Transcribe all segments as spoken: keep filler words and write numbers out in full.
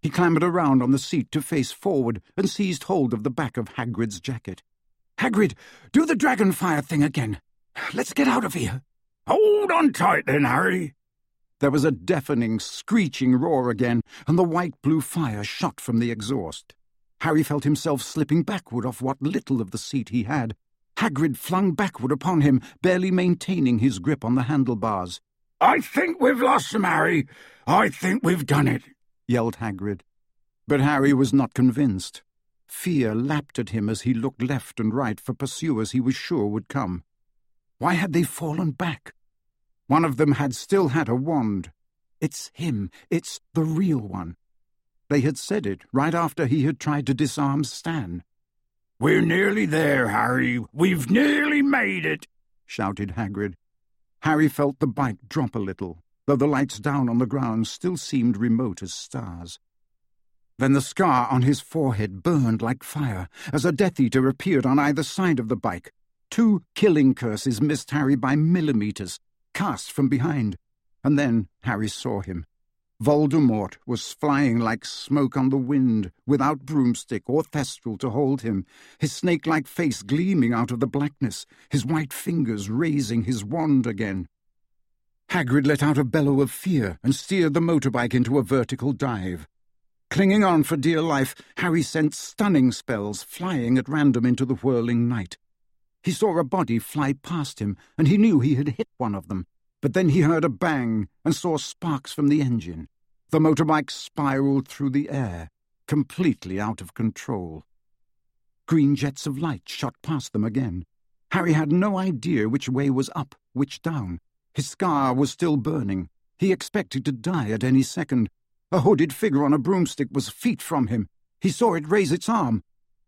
He clambered around on the seat to face forward and seized hold of the back of Hagrid's jacket. "Hagrid, do the dragonfire thing again. Let's get out of here." "Hold on tight then, Harry." There was a deafening, screeching roar again, and the white-blue fire shot from the exhaust. Harry felt himself slipping backward off what little of the seat he had. Hagrid flung backward upon him, barely maintaining his grip on the handlebars. "I think we've lost him, Harry. I think we've done it," yelled Hagrid. But Harry was not convinced. Fear lapped at him as he looked left and right for pursuers he was sure would come. Why had they fallen back? One of them had still had a wand. It's him. It's the real one. They had said it right after he had tried to disarm Stan. "We're nearly there, Harry. We've nearly made it," shouted Hagrid. Harry felt the bike drop a little, though the lights down on the ground still seemed remote as stars. Then the scar on his forehead burned like fire as a Death Eater appeared on either side of the bike. Two killing curses missed Harry by millimeters, cast from behind, and then Harry saw him. Voldemort was flying like smoke on the wind, without broomstick or thestral to hold him, his snake-like face gleaming out of the blackness, his white fingers raising his wand again. Hagrid let out a bellow of fear and steered the motorbike into a vertical dive. Clinging on for dear life, Harry sent stunning spells flying at random into the whirling night. He saw a body fly past him, and he knew he had hit one of them. But then he heard a bang and saw sparks from the engine. The motorbike spiraled through the air, completely out of control. Green jets of light shot past them again. Harry had no idea which way was up, which down. His scar was still burning. He expected to die at any second. A hooded figure on a broomstick was feet from him. He saw it raise its arm.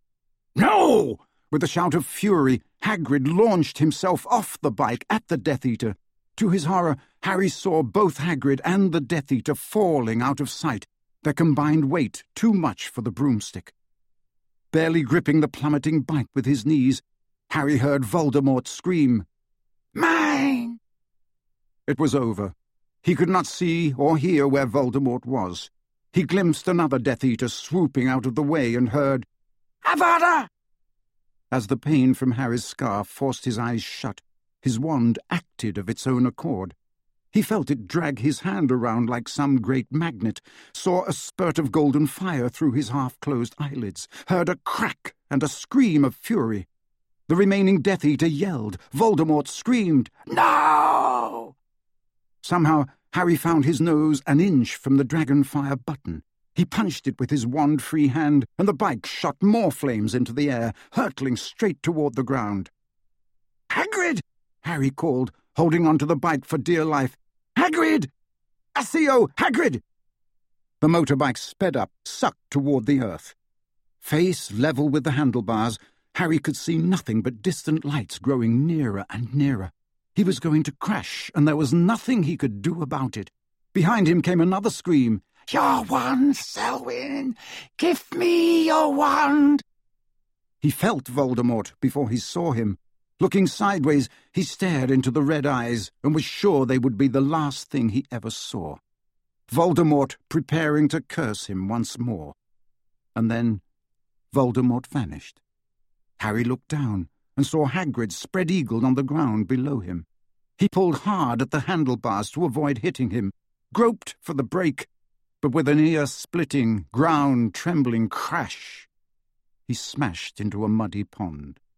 "No!" With a shout of fury, Hagrid launched himself off the bike at the Death Eater. To his horror, Harry saw both Hagrid and the Death Eater falling out of sight, their combined weight too much for the broomstick. Barely gripping the plummeting bike with his knees, Harry heard Voldemort scream, "Mine!" It was over. He could not see or hear where Voldemort was. He glimpsed another Death Eater swooping out of the way and heard, "Avada!" As the pain from Harry's scar forced his eyes shut, his wand acted of its own accord. He felt it drag his hand around like some great magnet, saw a spurt of golden fire through his half-closed eyelids, heard a crack and a scream of fury. The remaining Death Eater yelled. Voldemort screamed, "No!" Somehow, Harry found his nose an inch from the dragonfire button. He punched it with his wand-free hand, and the bike shot more flames into the air, hurtling straight toward the ground. "Hagrid!" Harry called, holding onto the bike for dear life. "Hagrid! Accio, Hagrid!" The motorbike sped up, sucked toward the earth. Face level with the handlebars, Harry could see nothing but distant lights growing nearer and nearer. He was going to crash, and there was nothing he could do about it. Behind him came another scream. "Your wand, Selwyn! Give me your wand!" He felt Voldemort before he saw him. Looking sideways, he stared into the red eyes and was sure they would be the last thing he ever saw. Voldemort preparing to curse him once more. And then Voldemort vanished. Harry looked down and saw Hagrid spread-eagled on the ground below him. He pulled hard at the handlebars to avoid hitting him, groped for the brake, but with an ear-splitting, ground-trembling crash, he smashed into a muddy pond.